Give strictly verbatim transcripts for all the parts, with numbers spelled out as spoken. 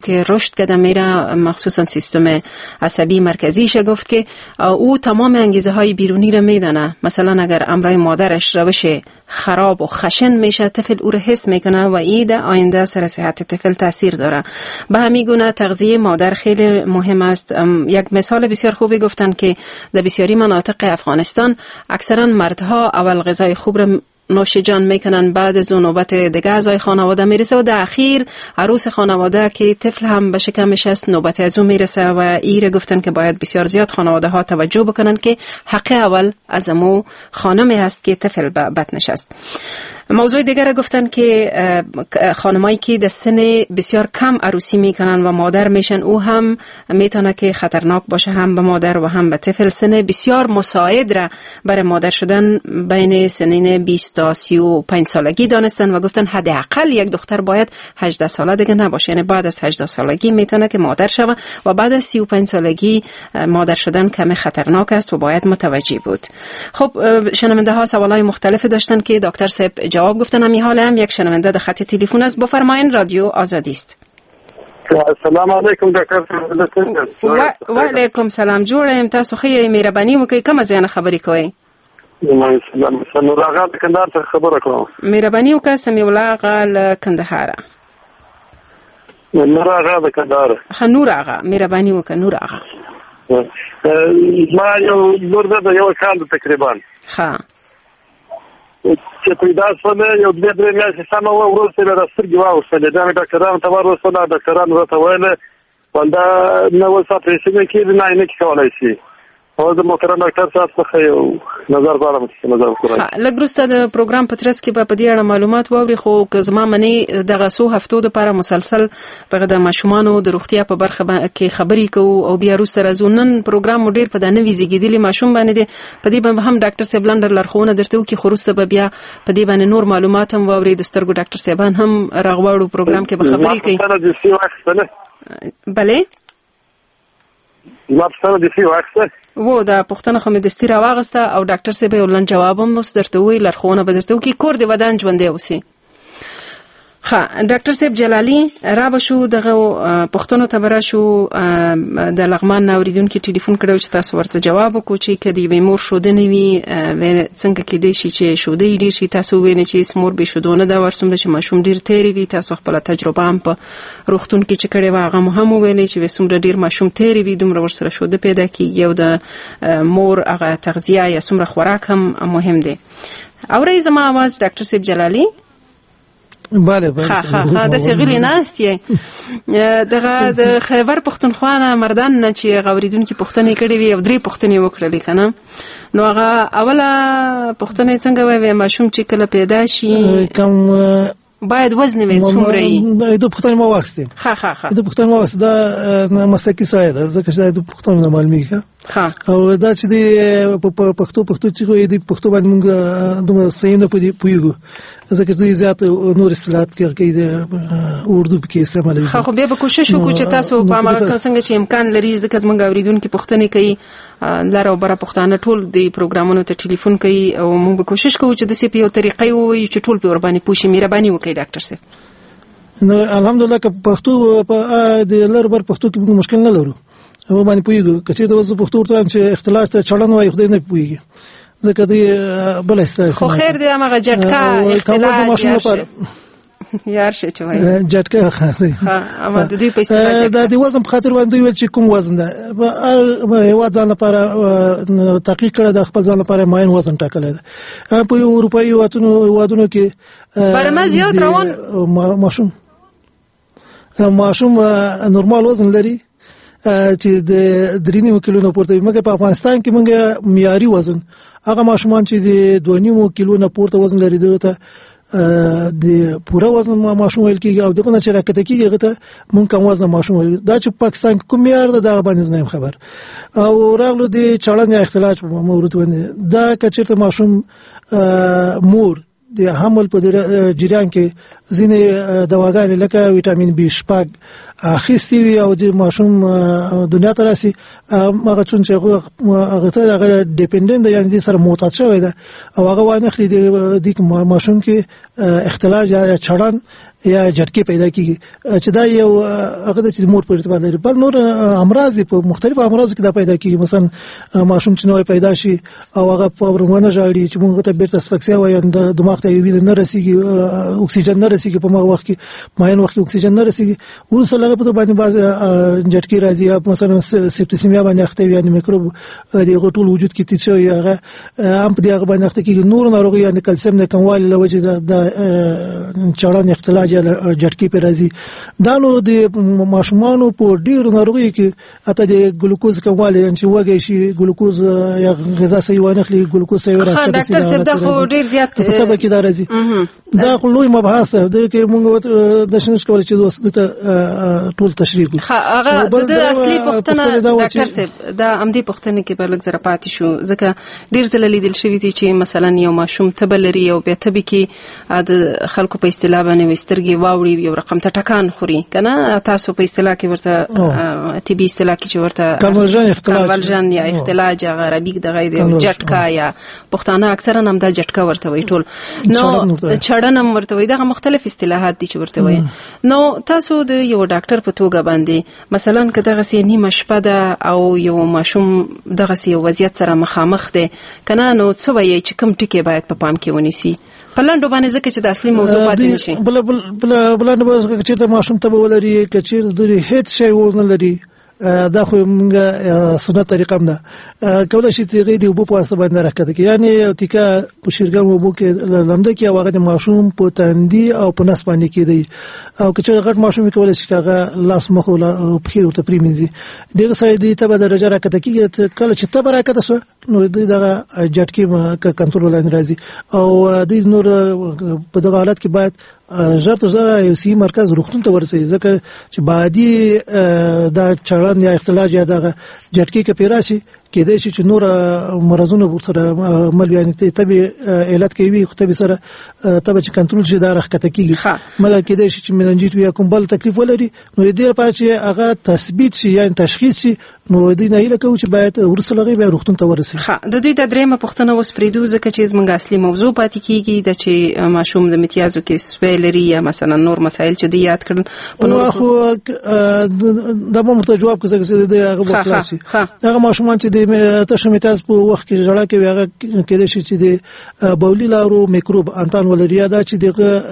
که رشد کرده میره، مخصوصا سیستم عصبی مرکزیش گفت که او تمام انگیزه های بیرونی را میدانه. مثلا اگر امرای مادرش روش خراب و خشن میشه، طفل او را حس میکنه و این آینده سر صحت طفل تاثیر داره. به همین گونه تغذیه مادر خیلی مهم است. یک مثال بسیار خوبی گفتن که در بسیاری مناطق افغانستان اکثرا مردها اول غذای خوب را نوش جان میکنن، بعد از اون نوبت دیگه اعضای خانواده میرسه و در اخیر عروس خانواده که طفل هم به شکمش است نوبت از اون میرسه و ایره گفتن که باید بسیار زیاد خانواده ها توجه بکنن که حق اول از امو خانمی هست که طفل به بطنش است. موضوع دیگر گفتن که خانمایی که در سن بسیار کم عروسی میکنن و مادر میشن، او هم میتونه که خطرناک باشه، هم به مادر و هم به طفل. سن بسیار مساعد را برای مادر شدن بین سنین بیست تا سی و پنج سالگی دانستن و گفتن حداقل یک دختر باید هجده ساله دیگه نباشه، یعنی بعد از هجده سالگی میتونه که مادر شوه و بعد از سی و پنج سالگی مادر شدن کمی خطرناک است و باید متوجه بود. خب شنونده ها سوالای مختلف داشتن که دکتر صاحب جواب گفتن. همی حال هم یک شنونده در خط تلفن است. بفرمایید، رادیو آزادی است. السلام علیکم دکتر صاحب. و علیکم سلام. جوړم، تاسو خې مهرباني وکړئ کوم ځای نه خبرې کوئ؟ سلام سنور آغا د کندهار څخه خبره کوم. مهرباني وکړه سمیع الله آغا له کندهار. نور آغا د کندهار. ښه نور آغا، مهرباني وکړه نور آغا. ما یو لور ده یو کال تقریبا. ښه. چې پیدا شوله یو دوه درې میاشتې سمه وه، وروسته یې د سترګې واوښتلې. دا مې ډاکټرانو ته ورسوله، ډاکټرانو راته ویله دا نه اوس اپرېشن کېږي، نه عینکې کولی شي. او د محترم ډاکټر صاحب څخه یو نظر غواړم چې نظر وکړم. لږ وروسته د پروګرام په ترڅ کې به په دې اړه معلومات واوري، خو که زما منې دغه څو هفتو دپاره مسلسل په د ماشومانو د روغتیا په برخه کې خبرې کوو او بیا وروسته راځو. نن پروګرام مو ډېر په دا نوي زیږېدلي ماشوم باندې دی، په دې به هم ډاکټر صاحب لنډه لارښوونه درته وکړي، خو وروسته به بیا په دې باندې نور معلومات هم واوري. د سترګو ډاکټر صاحبان هم راغواړو پروګرام کې به خبرې کوي. بلې ما پښتنه د سی واخسته وو دا پښتنه خو مې دستي راواغسته او ډاکټر صاحب یې ولن جواب هم اوس درته وی لارښوونه به درته وکړي. کور دې ودان ژوندی اوسي. ښه ډاکټر صاحب جلالي را به شو دغه پښتنو ته به راشو. د لغمان نه اورېدونکي ټلیفون کړی چې تاسو ورته جواب وکړو چې که د یوې مور ښودنې وي څنګه کېدی شي چې ښوده یې ډېر شي. تاسو وویلې چې هېڅ مور بې ښودو نه ده، ورڅومره چې ماشوم ډېر تېرې وي. تاسو خپله تجربه هم په روغتون کې چې کړې وه هغه مو هم وویلې چې څومره ډېر ماشوم تېرې وي دومره ورسره ښوده پیدا کېږي او د مور هغه تغذیه یا څومره خوراک هم مهم دی. اورئ زما آواز ډاکټر صاحب جلالي؟ بله بله. ها ها ها داسې غلي ناست یې. دغه د خیبر پښتونخوا نه مردان نه چې هغه اورېدونکي پوښتنې کړې وي او درې پوښتنې وکړلې که نه، نو هغه اوله پوښتنه یې څنګه وی ماشوم چې کله پیدا شي کم باید وزن وي څومره یي؟ د پوښتنې ما واخیستې. ښه ښه ښه د پوښتنې ما واخیستې. دا مسلکي سړی ده ځکه چې د پوښتنو نه معلومېږي. او دا چې د پښتو پښتو چې کوي د پښتو باندې موږ دومره صحیح نه پوهېږو ځکه دوی زیات نور اصطلاحات کوي د اردو پکې استعمالوي. خو بیا به کوشش وکړو چې تاسو په هغه څنګه چې امکان لري، ځکه زموږ اورېدونکي پوښتنې کوي، لر او بره پښتانه ټول د پروګرامونو ته ټلیفون کوي او موږ به کوشش کوو چې داسې په یو طریقې ووایو چې ټول پې ورباندې پوه شي. مهرباني وکړئ ډاکټر صاحب. نو الحمدلله که پښتو په د لر بر پښتو کې موږ مشکل نه لرو او باندې پوهېږو. که چېرته اوس د پښتو ورته وایم چې اختلاط ته چړن وایي خدای نه پوهېږي ځکه دوی بله اصطلاح خو خیر دی همغه جټکه اختلاط یار شي چې وایي جټکه خاصه اما د دې په اصطلاح دا د وزن په خاطر باندې ویل چې کوم وزن ده هیواد ځان لپاره تحقیق کړی د خپل ځان لپاره معین وزن ټاکلی ده. په اروپایي هیوادونو کې برمه زیات روان ماشوم ماشوم نورمال وزن لري چې د درې نیمو کیلو نه پورته وي، مګر په افغانستان کې موږ معیاري وزن هغه ماشومان چې د دوه نیمو کیلو نه پورته وزن لري دغه ته د پوره وزن ماشوم ویل کېږي او دغه نه چې راکته کېږي هغه ته موږ کم وزن ماشوم ویل. دا چې پاکستان کې کوم معیار ده دغه باندې نه خبر. او راغلو د چړن یا اختلاط په مورد باندې دا که چېرته ماشوم مور د حمل په جریان کې ځینې دواګانې لکه ویټامین بي شپږ اخیستې وي او د ماشوم دنیا ته راسي هغه چون چې هغه ته هغه ډیپندنت دی، یعنې دې سره محتاط شوی ده او هغه وانخلي د ماشوم کې اختلاج یا چړن یا جټکي پیدا کیږي چې دا یو هغه د مور په ارتباط لري. بل نور امراض په مختلفو امراضو کې دا پیدا کیږي. مثلا ماشوم چې نوې پیدا شي او هغه په ورونه ژاړي چې موږ ته بیرته اسفکسیا وایي د دماغ ته وینه نه رسیږي، اکسیجن نه رسیږي، په مغز وخت کې ماین وخت کې اکسیجن نه رسیږي، ورسره هغه په باندې باز جټکي راځي یا مثلا سپټیسیمیا باندې اخته وي، یعنی میکروب د غټول وجود کې تیت شوی هغه هم په دغه باندې اخته کیږي. نور ناروغي یعنی کلسیم د کموالي له وجې د چړان اختلاج یا جټکی پر راځي. دا نو د ماشومانو په ډیرو ناروغي کې اته د ګلوکوز کموالی چې وګي شي ګلوکوز یا غذا صحیح ونه خلی ګلوکوز صحیح راځي. ها ډاکټر صاحب دا خو ډیر زیات په تبه کې دا راځي. دا خو لوی مبحث دی کې موږ د شنوش کول چې دوست ټول تشریح کوو. هغه د اصلي پوښتنه ډاکټر صاحب دا امدي پوښتنه کې په لږ زره پاتې شو ځکه ډیر ځله لیدل شوی دي چې مثلا یو ماشوم تبه لري او بیا تبه کې د خلکو په اصطلاح باندې وسترګي واوړي یو رقم ته ټکان خوري کنه، تاسو په اصطلاح کې ورته طبي اصطلاح کې چې ورته کمولجن اختلاج کمولجن یا اختلاج عربي د غیر جټکا یا پښتانه اکثرا هم دا جټکا ورته وي ټول نو چړنم ورته وي. دا مختلف اصطلاحات دي چې ورته وي. نو تاسو د یو ډاکټر په توګه باندې مثلا که دغه سي نیمه شپه ده او یو ماشوم دغه سي وضعیت سره مخامخ دی کنه، نو څه وایي چې کوم ټکی باید په پام کې ونیسي په لاندو باندې ځکه چې د اصلي موضوع پاتې نشي. بل بل بل نه به چې د ماشوم ته ولري چې د هیڅ شی ونه لري دا خو موږ سنت طریقه هم ده کولای شي چې د وبو په واسطه باندې راکړه کې یعنی یو تیکا په شیرګم وبو کې لمده کې هغه د ماشوم په تندي او په نس باندې کې دی او که چې غټ ماشوم کولای شي هغه لاس مخ او په خیر ته پریمنځي دغه سړي د ته به درجه راکړه کې کله چې ته راکړه شو نو دغه جټکی کنټرول لاندې راځي او د نور په دغه حالت کې باید ژر تر ژره یو سی مرکز روغتون ته ورسي ځکه چې بعدي دا چړن یا اختلاج یا دغه جټکی کې پیراشي کېدای شي چې نور مرزونه ورسره مل یعنی تبي علت کوي خو تبي سره تبي چې کنټرول شي دا راخته کیږي مګر کېدای شي چې مننجیت یا کوم بل تکلیف ولري نو دې لپاره چې هغه تثبیت شي یعنی تشخیص شي نو دې نه هیله کوي چې باید ورسره غي به روغتون ته ورسي. ها د دې د درېمه پوښتنه اوس پریدو ځکه چې زموږ اصلي موضوع پاتې کیږي د چې ماشوم د امتیازو کې سویلري یا مثلا نور مسایل چې دی یاد کړل په نور خو دا به مرته جواب کوي چې د هغه وکړي هغه ماشومان چې تاسو میتاز په وخت کې جوړه کوي هغه کېدای شي چې د بولی لارو میکروب انتان ولري دا چې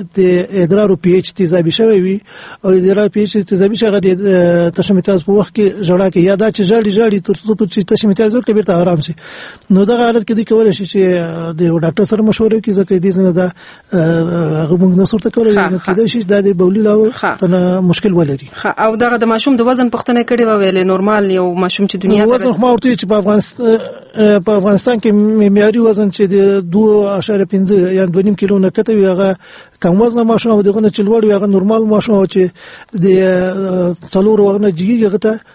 د ادرارو پی ایچ تیزابي شوی وي او د ادرار پی ایچ تیزابي شغه د تاسو میتاز په وخت کې جوړه کوي یا دا چې جړی جړی تر څو چې تاسو میتاز ورته بیرته آرام شي نو دا حالت کې د کولای شي چې د ډاکټر سره مشوره کوي ځکه دې نه دا هغه موږ نه صورت کولای نو کېدای شي دا د بولی لارو ته مشکل ولري. او دغه د ماشوم د وزن پوښتنه کړې و ویلې نورمال یو ماشوم چې دنیا ته وزن خو ورته چې په افغانستان په افغانستان کې معیاري وزن چې د دوه اعشاریه پنځه یا دوه نیم کیلو نه کته وي هغه کم وزن ماشوم او دغه نه چې لوړ وي هغه نورمال ماشوم چې د څلور وغنه جګیږي هغه ته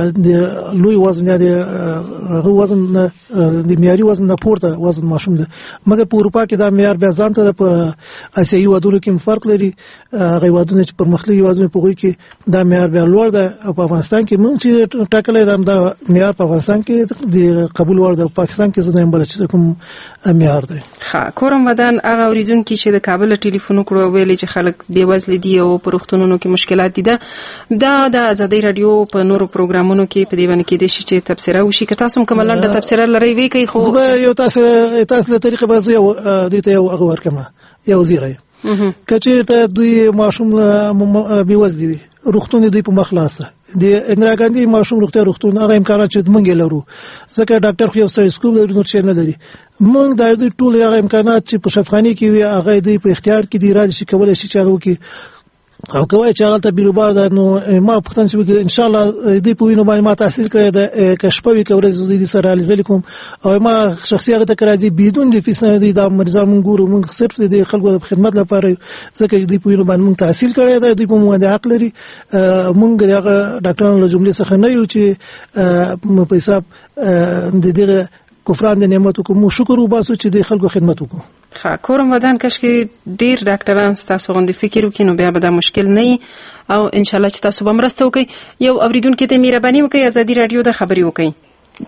د لوی وزن یا د هغه وزن د معیاري وزن نه پورته وزن ماشوم ده مګر په اروپا کې دا معیار بیا ځان ته په اسیایي ودونو کې فرق لري هغه ودونه چې پرمختللي ودونه په غوي کې دا معیار بیا لوړ ده په افغانستان کې مونږ چې ټاکلې دا معیار په افغانستان کې د قبول ور د پاکستان کې زده بل چې کوم معیار دی. ها کورم ودان هغه اوریدونکو چې د کابل ټلیفون کړو ویلې چې خلک بې وزل دي او په روغتونونو کې مشکلات دي دا د ازادي رادیو په نورو پروګرامونو کې په دې باندې کې د شي تفسیر او شي که تاسو کوم لاندې تفسیر لري وی کوي خو یو تاسو تاسو له طریقې به یو د ته یو هغه ورکمه یو زیری کچې ته دوی ماشوم بې وزل دي روغتون دوی په مخلاصه د اندرا ګاندی ماشوم روغتیا روغتون هغه امکانات چې موږ لرو ځکه ډاکټر خو یو سټیسکوپ لري نو چې نه لري موږ د دې ټول هغه امکانات چې په شفاخانه کې وي هغه دوی په اختیار کې دي راځي چې کولای شي چې هغه کې او کوي چې هغه ته بیروبار ده نو ما پختن چې ان شاء الله دې په وینو باندې ما تحصیل کړی د کشپوي کورې دې سره علیزل کوم او ما شخصي هغه ته کراځي بدون د فیس نه دي د مرزان مونږ ګورو مونږ صرف د خلکو د خدمت لپاره ځکه دې په وینو باندې مونږ تحصیل کړی ده دې په مونږ د حق لري مونږ هغه ډاکټرانو له جملې څخه نه یو چې په حساب د دې کفران د نعمتو کوم شکر وباسو چې د خلکو خدمت وکړو. ها کورم ودان کش کې ډیر ډاکټران تاسو غوندي فکر وکړي نو بیا به دا مشکل نه او ان شاء الله چې تاسو به مرسته وکړي. یو اوریدونکو ته مهرباني وکړئ ازادي رادیو د خبري وکړي.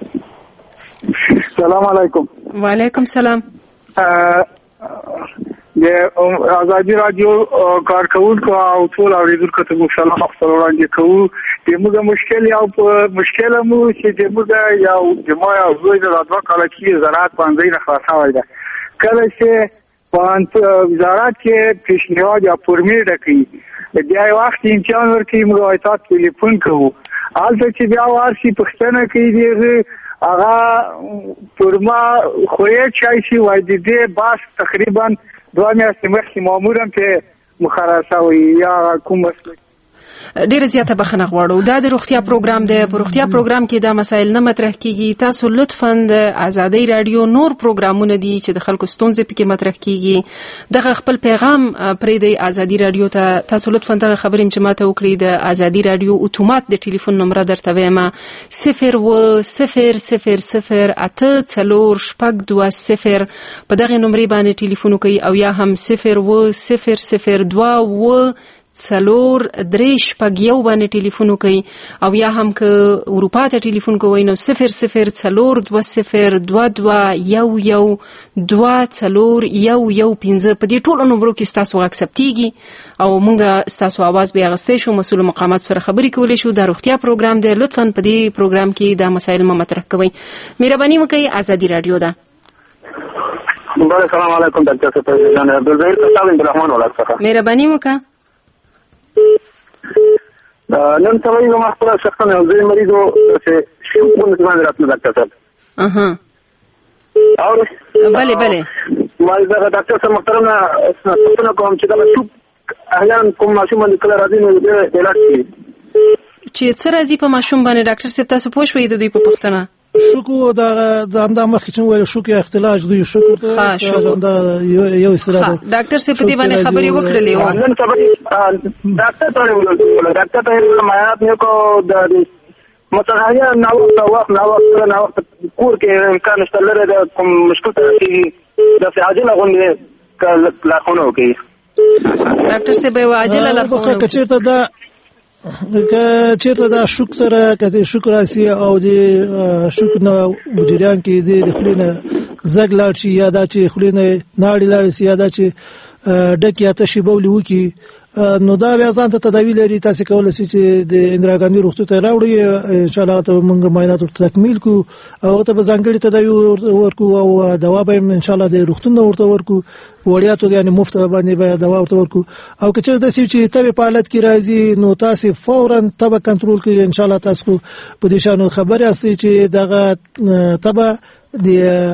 السلام علیکم. وعلیکم السلام. د ازادي رادیو کارکونکو او ټول اوریدونکو ته مو سلام وړاندې کوو. د موږ مشکل یو مشکل مو چې د موږ یو د ما یو زوی د دوه کال کې زراعت باندې نه خلاصاوی ده. کله چې په وزارت کې پیشنهاد یا فرمې ډکې بیا یو وخت امتحان ورکوي موږ وایي ټلیفون کوو هلته چې بیا وارشي پوښتنه کوي دغه هغه فرما خوی چای شي وایي د دې باس تقریبا دوه میاشتې مخکې مامور هم پې مخرج شوی یا کوم مسلک ډیره زیاته بخښنه غواړو. دا د روغتیا پروګرام دی. په روغتیا پروګرام کې دا مسایل نه مطرح کیږي. تاسو لطفاً د ازادي رادیو نور پروګرامونه دي چې د خلکو ستونزې پکې مطرح کیږي دغه خپل پیغام پرې دی ازادي رادیو ته. تاسو لطفاً دغه خبرې چې ماته وکړي د ازادي رادیو اتومات د ټلیفون نمبر درته وایم صفر و صفر صفر صفر اته څلور شپږ دوه صفر په دغه نمبر باندې ټلیفون کوي او یا هم صفر و صفر صفر دوه و څلور درې شپږ یو باندې ټلیفون کوي او یا هم که اروپا ته ټلیفون کوي نو صفر صفر څلور دوه صفر دوه دوه یو یو دوه څلور یو یو پنځه. په دې ټولو نمبرو کې ستاسو غږ ثبتېږي او موږ ستاسو اواز بیا اخیستی شو مسؤل مقامات سره خبرې کولی شو. دا روغتیا پروګرام دی. لطفاً په دې پروګرام کې دا مسایل مه مطرح کوئ. مهرباني وکړئ. ازادي رادیو ده. السلام علیکم ډاکټر صاحب. جان عبدالزهیر صاحب عبدالرحمن ولایت څخه. مهرباني وکړه. نن سبا یو مخکره شخصا یو ځای مریضو چې شیو په نسبت راتلو ډاکټر صاحب. اها او بله بله ما دا ډاکټر صاحب محترم نه څه کوم چې دا شو احيانا کوم ماشوم باندې کله راځي نو د علاج چې څه راځي په ماشوم باندې ډاکټر صاحب تاسو پوه شوئ د دوی په پوښتنه شکو دا د همدا مخکې چې ویل شو کې اختلاج دوی شکو ته دا یو اصطلاح ده. ډاکټر صاحب په دې باندې خبرې وکړلې و. نن سبا ډاکټر ته ویل ډاکټر ته معاینات نه کو د متغیر نو وخت نو وخت نو وخت کور کې امکان شته لري د کوم مشکل ته د عاجله غونډه کله لارښوونه کوي. ډاکټر صاحب یو عاجله لارښوونه کوي چې دا که چیرته دا شوک سره کته شوک راسي او د شوک نه مجریان کې د خلینو زګ لاړ شي یا دا چې خلینو ناړي لاړ شي یا دا چې ډک یا تشي بولي وکي نو دا بیا ځان ته تداوی لري. تاسو کولای شئ چې د اندرا ګاندي روغتون ته راوړئ ان شاء الله ته موږ معاینات تکمیل کو او ته به ځانګړي تداوی ورکو او دوا به ان شاء الله د روغتون ورته ورکو وړیا ته یعنی مفت باندې به دوا ورته ورکو او که چېرته چې ته په حالت کې راځي نو تاسو فورا تبه کنټرول کړئ. ان شاء الله تاسو په دې شانو خبره اسئ چې دغه تبه د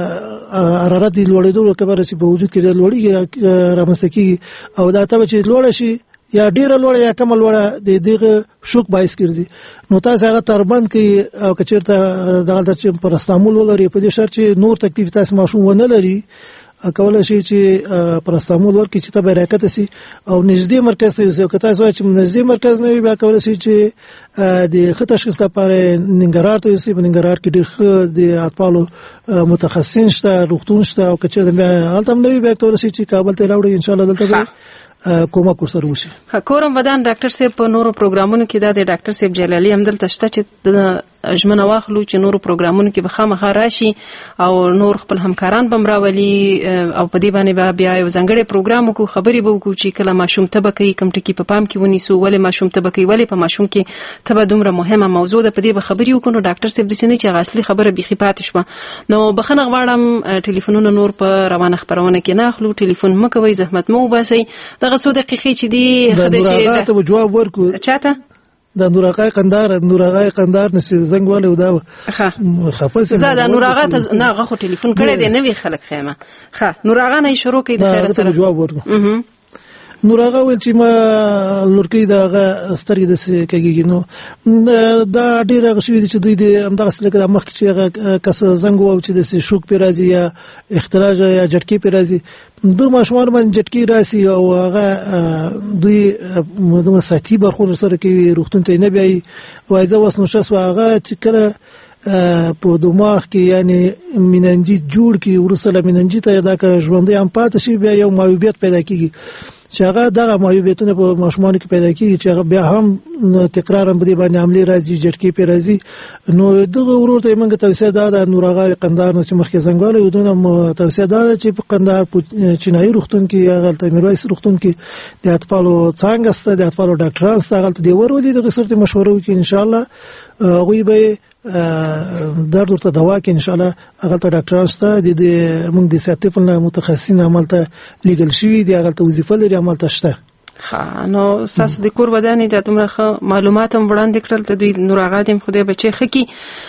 حرارت د لوړېدو کبر چې په وجود کې لوړېږي رامنځته کیږي او دا تبه چې لوړ شي یا ډیر لوړ یا کم لوړ د دغه شوک باعث ګرځي نو تاسو هغه تربند کې او کچیرته دغه چې پرستامول ولري په دې شرط چې نور تکلیف تاسو ماشوم ونه لري کولای شي چې پرستامول ورکړي چې ته برکت سي او نږدې مرکز ته یو کته سوي چې نږدې مرکز نه وي بیا کولای شي چې د خطر شخص لپاره ننګرهار ته یوسي. په ننګرهار کې ډېر ښه د اطفالو متخصصین شته روغتون شته او کچې بیا هلته هم نه وي بیا کولای شي چې کابل ته راوړي ان شاء الله دلته کومه کورسره وشي. کورم ودان ډاکټر صاحب په نورو پروګرامونو کې دا د ډاکټر صاحب جلالي هم دلته شته چې ژمنه واخلو چې نورو پروګرامونو کې به خامخا راشي او نور خپل همکاران بم راولي او په دې باندې بیا یو ځانګړی پروګرام وکړو خبرې به وکړو چې کله ماشوم تبه کوي کوم ټکي په پام کې ونیسو ولې ماشوم تبه کوي ولې په ماشوم کې تبه دومره مهمه موضوع ده. په دې به خبرې وکړو. ډاکټر صاحب د سینې چې اصلي خبره بيخي پاتې شوه نو بخنه غواړم ټلیفونونه نور په روانه خبرونه کې نه اخلو. ټلیفون مکه وای زحمت مو وباسي دغه څو دقیقې چې دی خدای ته جواب ورکو چاته د نورغای قندار نورغای قندار نشي زنګ والے وداو ښه خپل زه د نورغه ته نه غو ټلیفون کړی دی نوې خلک خیمه ښه نورغه نه شروع کړي د خیر سره جواب ورکو. نورغه ول چې ما لورکې دغه سترګې د کېږي نو دا ډیره غشوي چې دوی د همدغه سلګه مخ کې چې کس زنګ وو چې د شوک پیرازي یا اختراج یا جټکی پیرازي دوه ماشومان باندې جټکی راسي او هغه دوی دوه ساتي برخور سره کوي روغتون ته نه بیاي وایزه وسنو شس هغه چې کله په دماغ کې یعنی میننجیت جوړ کی ورسره میننجیت ادا کړ ژوندې هم پاتې شي بیا یو معیوبیت پیدا کیږي چې هغه دغه معیوبیتونه په ماشومان کې پیدا کیږي چې هغه بیا هم تکرار هم بده باندې عملی راځي جټکی په راځي نو دغه ورور ته موږ توصیه ده نور هغه قندهار نو چې مخکې زنګواله یو دونه توصیه ده چې په قندهار چینایي روغتون کې هغه ته میرویس روغتون کې د اطفالو څنګه ست د اطفالو ډاکټران ست هغه ته دی ورولې د سرته مشوره وکړي ان شاء الله غوي به درد ورته دوا کې ان شاء الله هغه ته ډاکټران ست د موږ د ساتفل متخصصین عملته لیګل شوی دی هغه ته وظیفه لري عملته شته ها نو تاسو د کور ودانې د دومره معلومات هم وړاندې کړل ته دوی نور اغادم خدای بچي خکی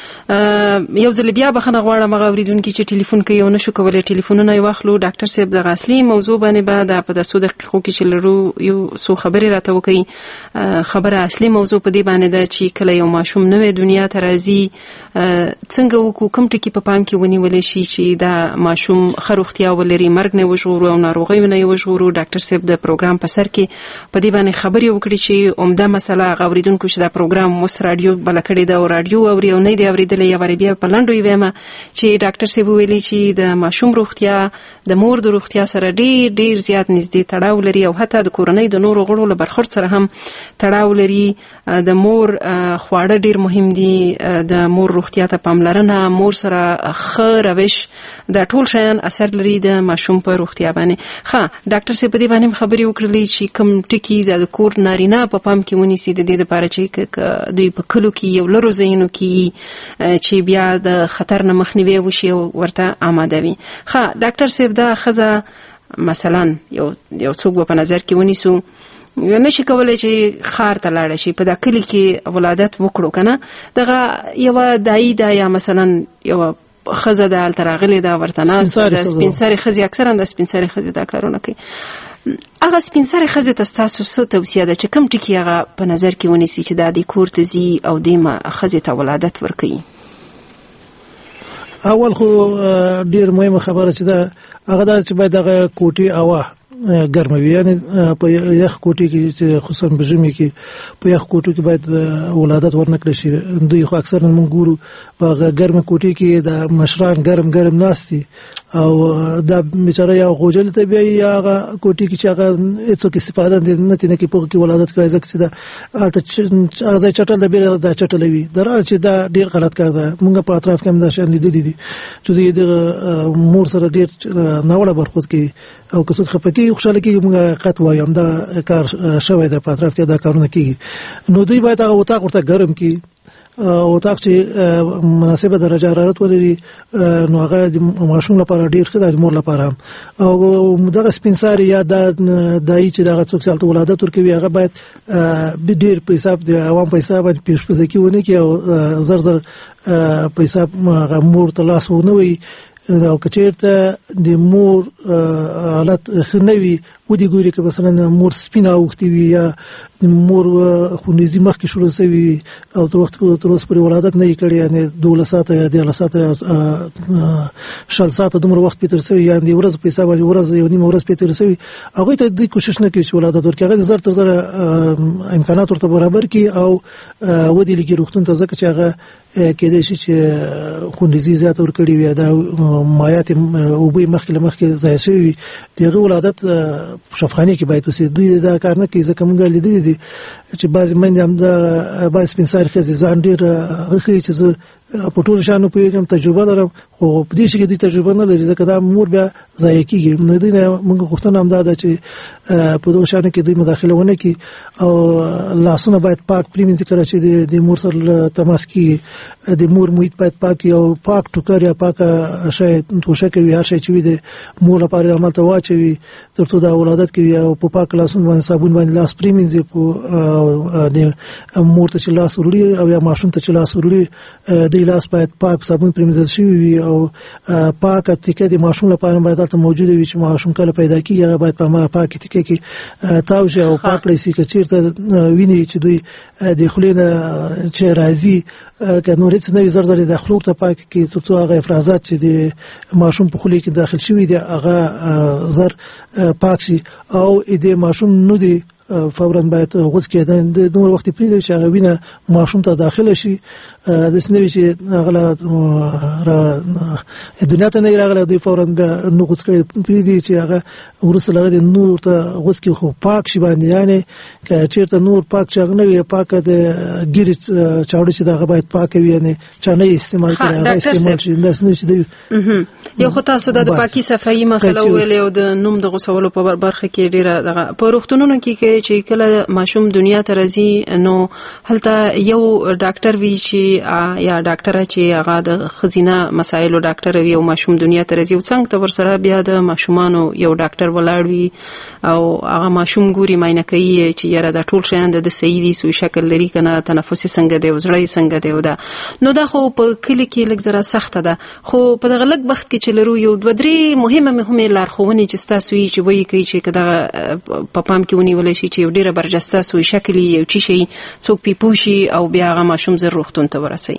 یو ځل بیا بخنه غواړم غوړیدونکو چې ټلیفون کوي او نشو کولای ټلیفونونه یې واخلو ډاکټر صاحب د اصلي موضوع باندې بعد په تاسو د حقوقو کې لرو یو سو خبري راته وکي خبره اصلي موضوع په دې باندې ده چې کله یو ماشوم نوې دنیا ته راځي څنګه وکړو کوم ټکی په پام کې ونیول شي چې دا ماشوم خروختیا ولري مرګ نه وژغورو او ناروغي نه وژغورو ډاکټر صاحب د پروګرام په سر کې په دې باندې خبري وکړي چې عمده مسله غوړیدونکو چې دا پروګرام مس رادیو بلکړی دا او رادیو او یو نه دی اوري د یو بیا په لاندو ویم چې ډاکټر صاحب ویلي چې د ماشوم روغتیا د مور د روغتیا سره ډیر ډیر زیات نږدې تړاو لري او حتی د کورنۍ د نورو غړو له برخورد سره هم تړاو لري د مور خواړه ډیر مهم دي د مور روغتیا ته پاملرنه مور سره ښه روش د ټول شیان اثر لري د ماشوم په روغتیا باندې ښه ډاکټر صاحب په دې باندې خبرې وکړلې چې کوم ټکی د کور نارینه په پام کې ونیسي د دې لپاره چې دوی په کلو کې یو لرو زینو کې چې بیا د خطر نه مخنیوي وشي او ورته آماده وي ښه ډاکټر صاحب دا خزه مثلا یو یو څوک په نظر کې ونیسو نشي کولای چې خار ته لاړ شي په دا کلی کې ولادت وکړو کنه دغه یو دای دا یا مثلا یو خزه د التراغلی دا ورتناس د سپینسری خزي اکثرا د سپینسری خزي دا کارونه کوي هغه سپینسری خزه تاسو څه توصیه ده چې کوم ټکی هغه په نظر کې ونیسي چې د دې کورتزي او د خزه ته ولادت ورکړي اول خو ډیر مهمه خبره چې دا هغه د چې باید دغه کوټي اوا ګرموي یعنی په یخ کوټي کې چې خصوصا په ژمي کې په یخ کوټو کې باید ولادت ورنکړي شي دوی خو اکثر موږ ګورو په ګرم کوټي کې د مشران ګرم ګرم ناشتي او دا بیچاره یا غوجل ته بیا هغه کوټي کې چې هغه هیڅ استفاده نه تنه کې په کې ولادت کوي ځکه چې دا هغه چټل د بیره د چټلوي درال چې دا ډیر غلط کار ده موږ په اطراف کې هم دا شان لیدل دي چې د مور سره ډیر ناوړه برخورد کوي او که څوک خپکی خوشاله کیږي موږ قط وایم دا کار شوی د پاتراف کې دا کارونه کیږي نو دوی باید هغه وطاق ورته ګرم کی او تاک چې مناسبه درجه حرارت ولري نو هغه د ماشوم لپاره ډیر ښه د مور لپاره او دغه سپینساری یا د دای چې دغه څوک سالته ولادت ورکوي هغه باید ډیر په حساب د عوام په حساب باندې پیشپزکی ونه کی او زر زر په حساب مور ته لاس ونه وي او کچیرته د مور حالت خنوي و دي ګوري که مثلا مور سپینه اوختي وي یا مور خونیزي مخ کې شروع شوی او تر وخت تر اوسه پورې ولادت نه کړي یعنی دوله ساعته یا د ساعته شل ساعته دومره وخت پېتر شوی یا د ورځ په حساب ورځ یو نیم ورځ پېتر شوی هغه ته د کوشش نه کوي چې ولادت ورکړي هغه زر تر زر امکانات ورته برابر کړي او و دي لګي روغتون ته ځکه چې هغه کېدای شي چې خونیزي زیات ورکړي وي دا مایات او به مخکې مخکې ځای شوی دغه ولادت شفخانه کې باید وسې دوی دا کار نه کوي ځکه موږ لیدل دي چې بعض منځ هم دا بعض سپینسار خزي ځان ډیر غوښي چې په ټول شانو په کوم تجربه لرم خو په دې شي کې د تجربه نه لري ځکه دا مور بیا ځای کېږي نو دوی موږ غوښتنه هم دا چې په دوه شانو کې دوی مداخله ونه کړي او لاسونه باید پاک پریمینځ کړي چې د مور سره تماس کې د مور محیط باید پاک او پاک ټوکر یا پاک شای توشه کوي هر شي چې وي د مور لپاره عمل ته واچوي ترڅو دا ولادت کوي او په پاک لاسونه باندې صابون باندې لاس پریمینځي په د مور ته چې لاس وروړي او یا ماشوم ته چې لاس وروړي د لاس باید پاک صابون پریمینځل شي وي او پاک تکه د ماشوم لپاره باید ته موجوده وي چې ماشوم کله پیدا کیږي هغه باید په ما پاک تکه کې تاوشه او پاک لسی کې چیرته ویني چې دوی د خلینو چې راځي که نور هیڅ نه زر زر د خلوق ته پاک کې ترڅو هغه افرازات چې د ماشوم په خلی کې داخل شوی دی هغه زر پاک شي او د ماشوم نو دی فورا باید غوڅ کېدل د نور وخت پرې چې هغه وینه ماشوم ته داخله شي د سنوي چې هغه را دنیا ته نه راغله د فورا نو غوڅ کړي پرې دي چې هغه ورسره لغه نور ته غوس کې خو پاک شي باندې یعنی چې چیرته نور پاک چغنه وي پاک د ګیری چاوړي چې دا باید پاک وي نه چانه استعمال کړي هغه استعمال شي داس نه شي یو خو تاسو د پاکي صفایي مسله ویلې او د نوم د غوسولو په برخه کې ډیره دغه په روغتونونو کې چې کله ماشوم دنیا ته راځي نو هلته یو ډاکټر وی چې یا ډاکټر چې هغه د خزینه مسایلو ډاکټر وی او ماشوم دنیا ته راځي او څنګه تر سره بیا د ماشومانو یو ډاکټر ولاړ وي او هغه ماشوم ګوري ماینه کوي چې یاره د ټول شیان د صحیح دي سو شکل لري کنه تنفسي څنګه دی وزړی څنګه دی ودا نو دا خو په کلی کې لږ زره سخته ده خو په دغه لږ وخت کې چې لرو یو دوه درې مهمه مهمه لارښوونې چې تاسو یې چې وایي کوي چې کدا په پام کې ونیول شي چې ډیره برجسته سو شکل یو چی شي څوک پیپوشي او بیا هغه ماشوم زر روغتون ته ورسي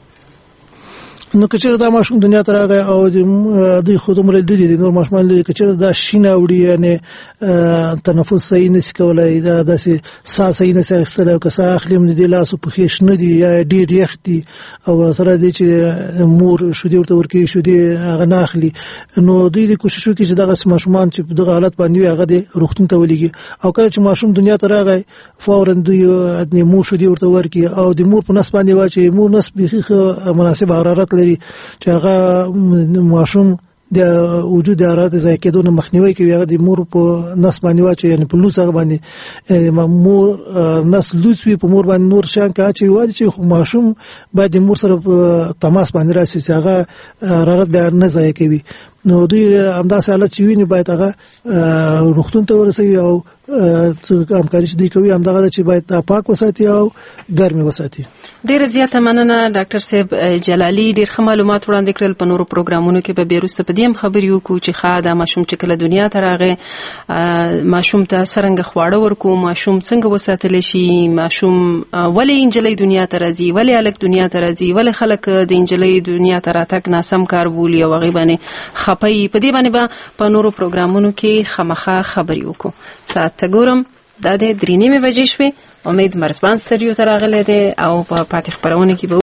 نو کچره دا ماشوم دنیا ته راغی او د خود عمر لري د نور ماشومان لري کچره دا شینه وړي یعنی تنفس صحیح نشي کولای دا داسې ساه صحیح نشي اخیستل او کسا اخلیم د لاسو په خېش نه دي یا ډیر یختي او سره دي چې مور شو دي ورته ورکی شو دي هغه نه اخلي نو دوی د کوشش وکړي چې دغه ماشومان چې په دغه حالت باندې هغه د روغتون ته ولېږي او کله چې ماشوم دنیا ته راغی فورا دوی د مور شو دي ورته ورکی او د مور په نس باندې واچي مور نس به مناسب حرارت لري چې هغه ماشوم د وجود د حرارت ځای کېدو نه مخنیوي کوي هغه د مور په نس باندې واچي یعنی په لوس هغه باندې مور نس لوس وي په مور باندې نور شان کا چې وایي چې ماشوم باید د مور سره په تماس باندې راشي چې هغه حرارت به نه ځای کوي نو دوی همداسې حالت چې ویني باید هغه روغتون ته ورسوي او همکاري چې دوی کوي همدغه چې باید پاک وساتي او ګرمي وساتي. ډېر زیاته مننه ډاکټر صاحب جلالي ډېر ښه معلومات وړاندې کړل په نورو پروګرامونو کې به بیا وروسته په دې هم خبرې وکړو چې ښه دا ماشوم چې کله دنیا ته راغی ماشوم ته څرنګه خواړه ورکو ماشوم څنګه وساتلی شي ماشوم ولې نجلۍ دنیا ته راځي ولې هلک دنیا ته راځي ولې خلک د نجلۍ دنیا ته راتګ ناسم کار بولي او هغې باندې خپي په دې باندې به په نورو پروګرامونو کې خامخا خبرې وکړو. ساعت ته ګورم دا د درې نیمې بجې شوې امید مرزبان ستډیو ته راغلی دی او په پاتې خپرونه کې به